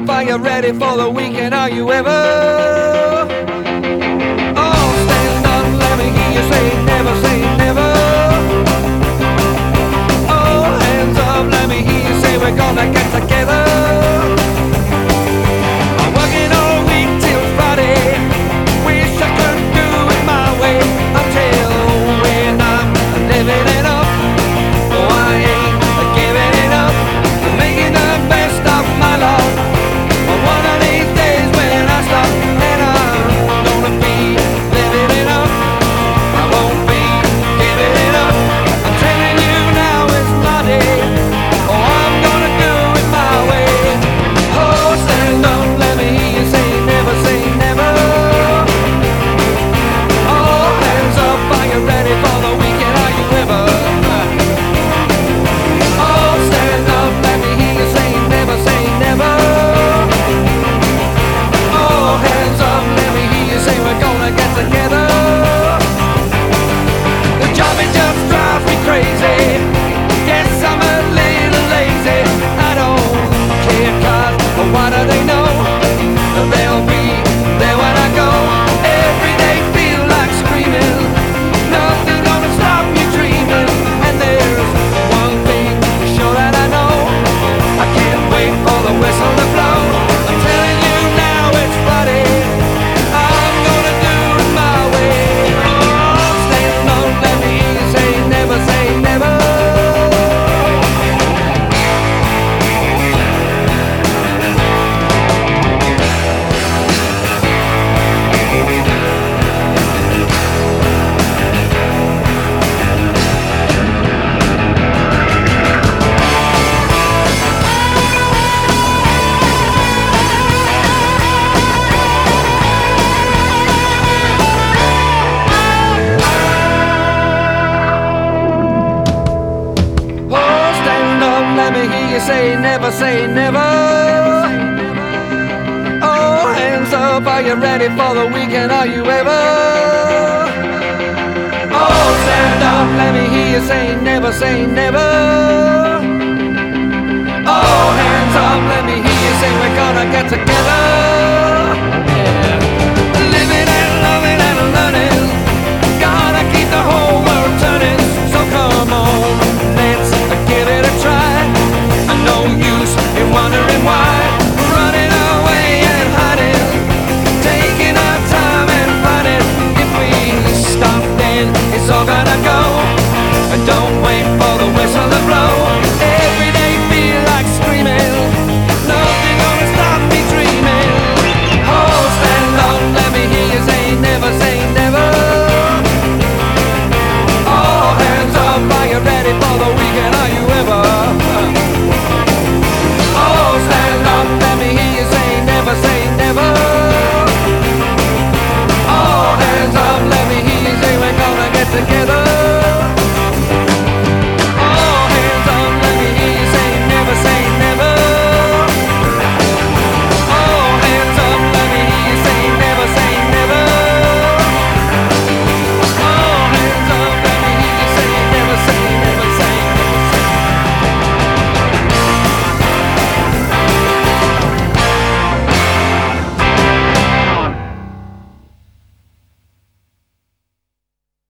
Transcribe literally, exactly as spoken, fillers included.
up, are you ready for the weekend? Are you ever? Oh, stand up, let me hear you say never, say never. Oh, hands up, let me hear you say we're gonna get together. I'm working all week till Friday. Wish I could do it my way. Until when I'm living it up. Oh, I ain't giving it up. I'm making the best of my love. But one of these days when I stop, and I'm gonna be living it up. I won't be giving it up. I'm telling you now it's my day. Oh, I'm gonna do it my way. Oh, stand up, let me hear you say never, say never. Oh, hands up, are you ready for the weekend? Are you ever? Oh, stand up, let me hear you say never, say never. Oh, hands up, let me hear you say we're gonna get together. The job, it just drives me crazy. Guess I'm a little lazy. I don't care, 'cause what do they know? They'll be there when I go. Every day feel like screaming. Nothing gonna stop me dreaming. And there's one thing sure that I know. I can't wait for the whistle to blow. I'm telling you now it's Friday. I'm gonna do it my way. Oh, stand low, let me hear you say never, say never. Oh, stand up, let me hear you say never, say never. Oh, hands up, are you ready for the weekend? Are you ever? Oh, stand up, let me hear you say never, say never. Oh,